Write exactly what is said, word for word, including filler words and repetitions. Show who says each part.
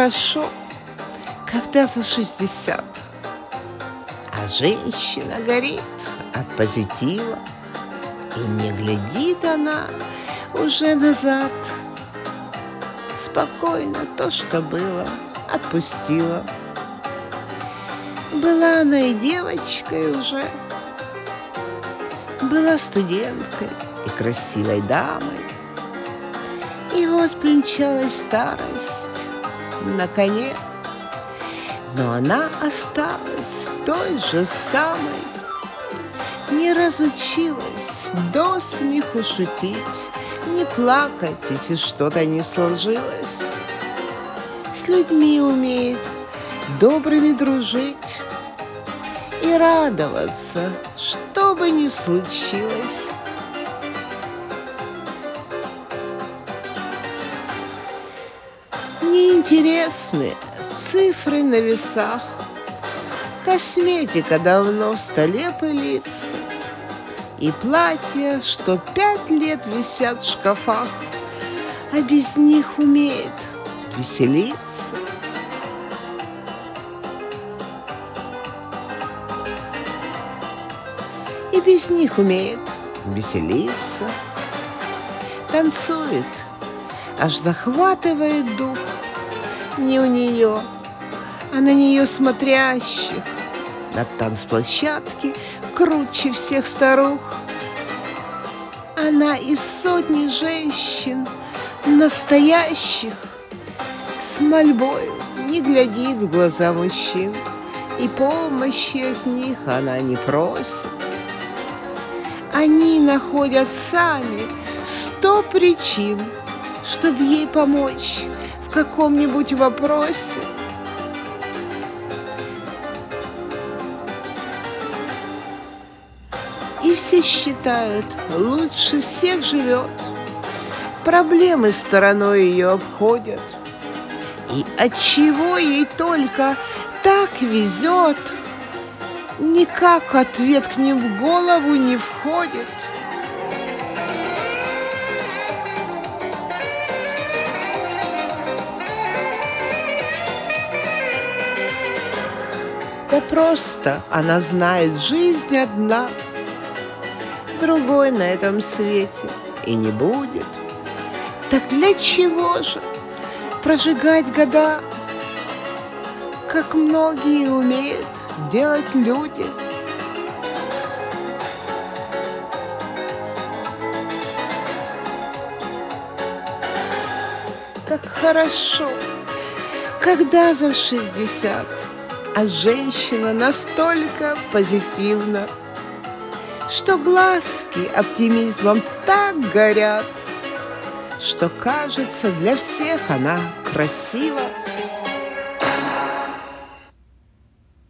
Speaker 1: хорошо, когда за шестьдесят, а женщина горит от позитива, и не глядит она уже назад. Спокойно то, что было, отпустила. Была она и девочкой уже, была студенткой и красивой дамой. И вот примчалась старость на коне, но она осталась той же самой, не разучилась до смеху шутить, не плакать, если что-то не сложилось. С людьми умеет добрыми дружить и радоваться, что бы ни случилось. Неинтересны цифры на весах, косметика давно в столе пылится, и платья, что пять лет висят в шкафах, а без них умеет веселиться. И без них умеет веселиться, танцует, аж захватывает дух. Не у нее, а на нее смотрящих на танцплощадке круче всех старух. Она из сотни женщин настоящих с мольбою не глядит в глаза мужчин, и помощи от них она не просит. Они находят сами сто причин, чтобы ей помочь в каком-нибудь вопросе. И все считают, лучше всех живет, проблемы стороной ее обходят. И отчего ей только так везет, никак ответ к ним в голову не входит. Да просто она знает, жизнь одна, другой на этом свете и не будет. Так для чего же прожигать года, как многие умеют делать люди? Как хорошо, когда за шестьдесят, а женщина настолько позитивна, что глазки оптимизмом так горят, что кажется, для всех она красива.